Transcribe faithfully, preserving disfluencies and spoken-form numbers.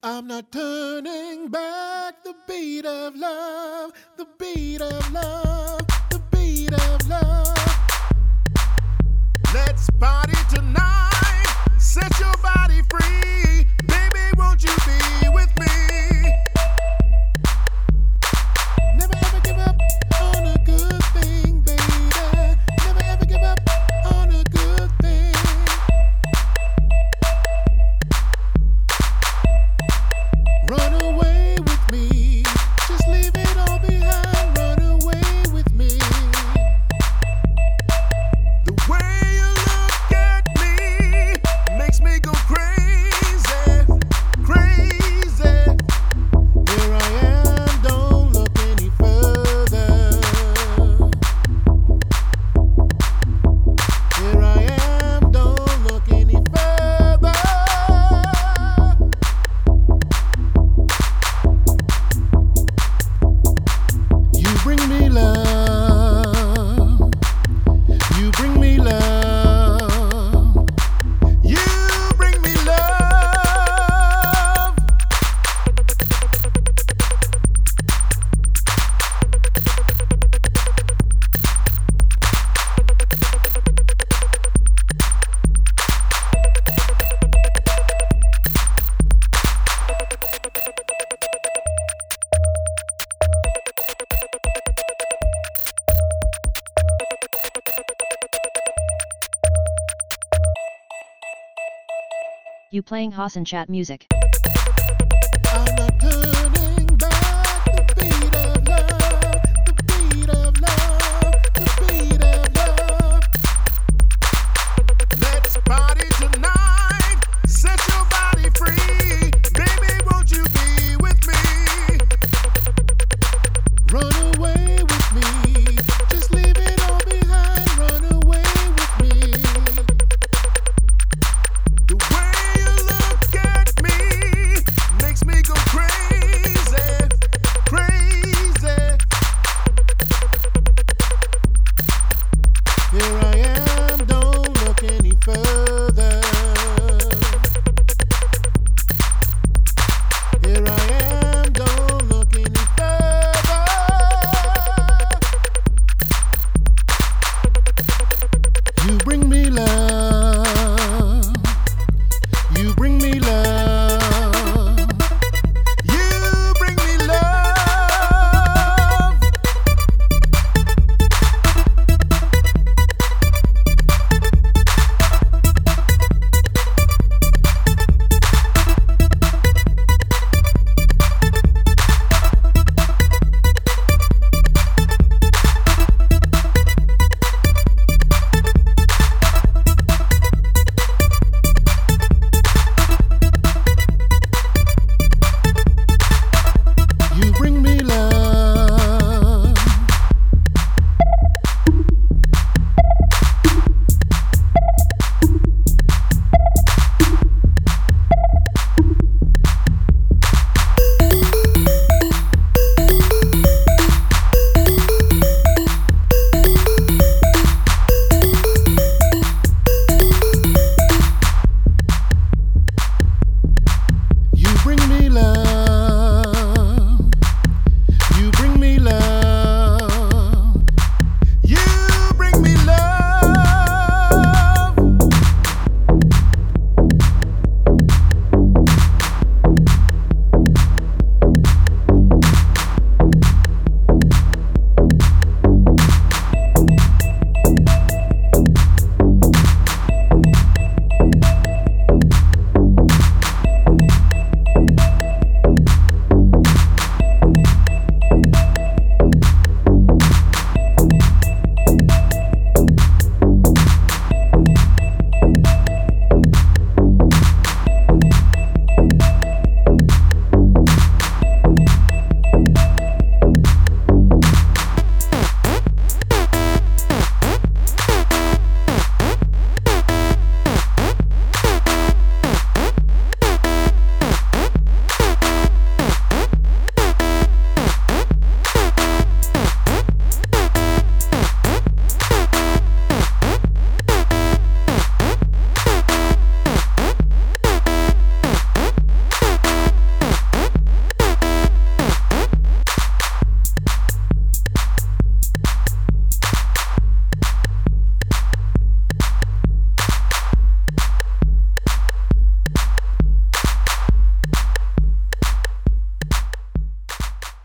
I'm not turning back the beat of love, the beat of love, the beat of love. Let's party tonight, set your body free. Baby, won't you be with me? Never ever give up on a good thing, baby. Never ever give up on a good thing. Run away with me, just leave it all behind. Run away with me. The way you look at me makes me go crazy, crazy. Here I am, don't look any further. Here I am, don't look any further. You bring me love. You bring me love. You bring me love. You playing Hassan Chat music.